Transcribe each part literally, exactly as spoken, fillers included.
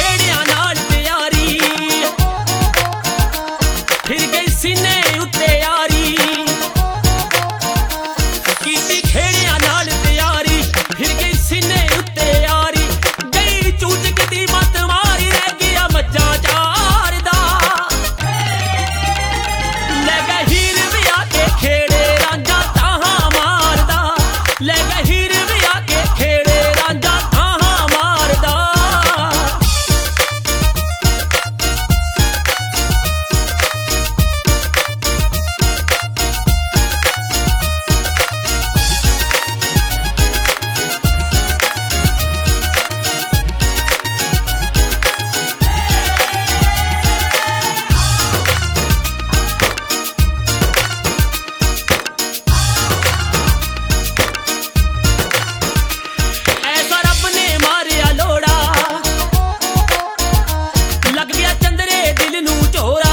खेड़िया नाल प्यारी फिर गई सीने उत्ते यारी कीती खेड़िया नाल प्यारी फिर गई सीने उत्ते यारी गई चूच किती मत मारी रह गया मज्जा चार दा ले गए हीर भी आके खेड़े रांझा ताहा मारदा ले गए हीर भी आके खेड़े रांझा ताहा मारदा ऐसा रब ने मारिया लोड़ा लग गया चंदरे दिल नू झोरा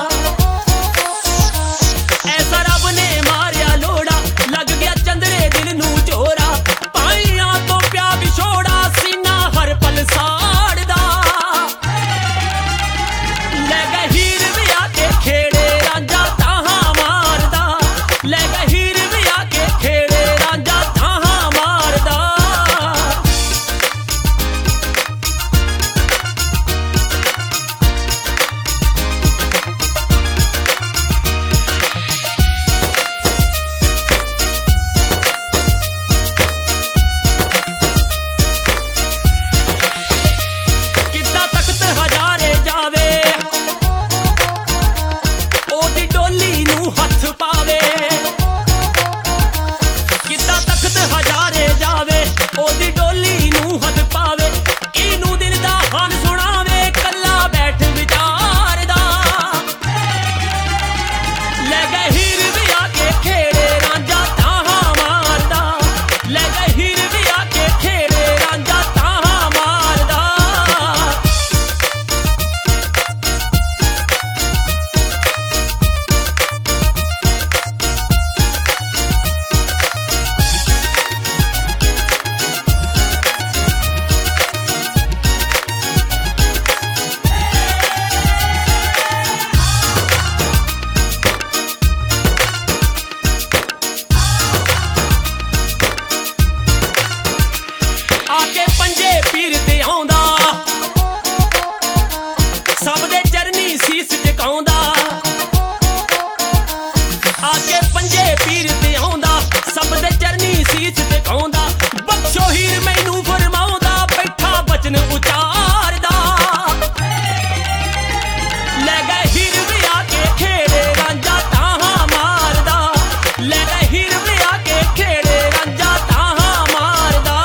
ऐसा रब ने मारिया लोड़ा लग गया चंदरे दिल नू झोरा पाइयां तो प्या विछोड़ा सीना हर पल साड़दा ले गए हीर भी आके खेड़े रांझा ताहा मारदा ले गए हीर भी आके खेड़े रांझा ताहा मारदा कितना तख्त हजारे जावे ओदी डोली नू हथ पावे कितना तख्त हजारे जावे ओदी डोली नू हथ पावे इनू दिल दा हाल सुनावे कल्ला बैठ विचारदा ले गए हीर भी आके खेड़े रांझा ताहा मारदा ले गए हीर भी आके खेड़े रांझा ताहा मारदा आके पंजे पीर ते आउंदा सब दे चरनी सीस झुकाउंदा आके पंजे पीर ते आउंदा सब दे चरनी सीस झुकाउंदा बख्शो हीर मैनू फरमाउंदा बैठा बचन उचारदा ले गए हीर भी आके खेड़े रांझा ताहा मारदा ले गए हीर भी आके खेड़े रांझा ताहा मारदा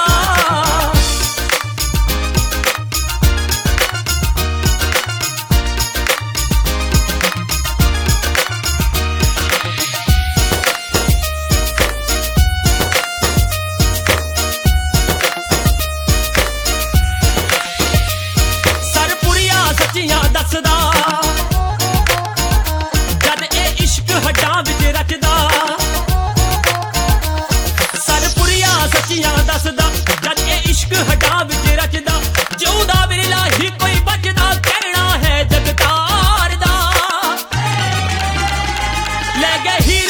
सरपुरिया सच्चियां दसदा जद ए इश्क हड्डां विच रचदा सरपुरिया सच्चियां दसदा जद ए इश्क हड्डां विच रचदा जिउंदा विरला ही कोई बचदा कहना है जगतार दा ले गए हीर